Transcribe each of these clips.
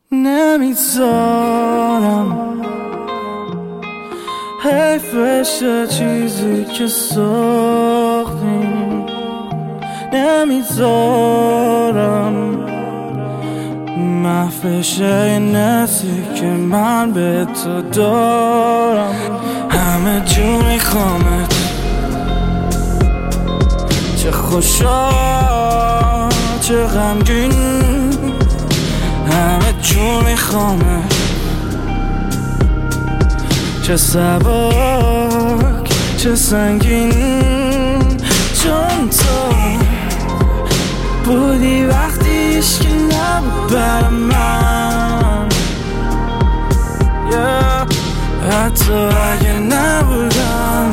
نمیذارم حیفش چیزی که ساختیم، نمیذارم محفش نسی که من به تو دارم. همه جو میخوامت، چه خوشا چه غمگین، همه جو میخوامت، چه سبک چه سنگین، چون تو بودی وقتی عشقی نبود بر من، حتی اگه نبودم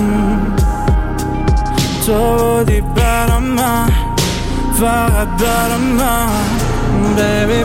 تو بودی بر من، فقط بر من. Baby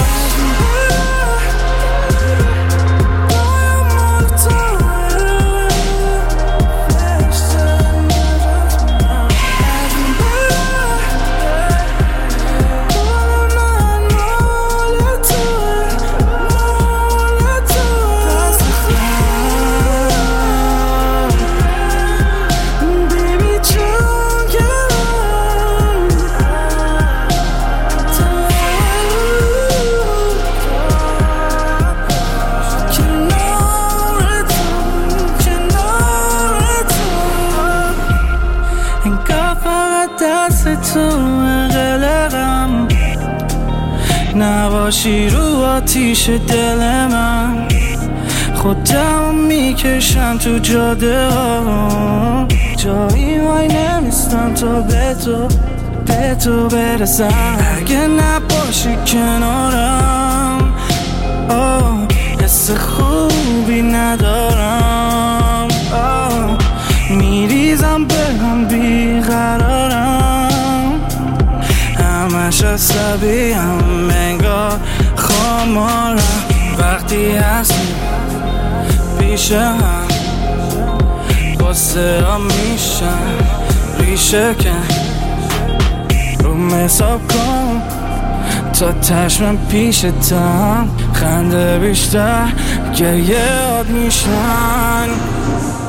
دست تو قلقم، نباشی رو آتیش دل من، خودم میکشم تو جاده ها، جایی وای نمیستم تا به تو برسم. اگه نباشی کنارم حس خوبی ندارم، میریزم به هم بیقرارم، همش عصبیم انگار خمارم، وقتی هستی پیش هم قصه ها میشن ریشه کن، رو حساب کن تا تشمن پیشتم، خنده بیشتر گریه یاد میشن.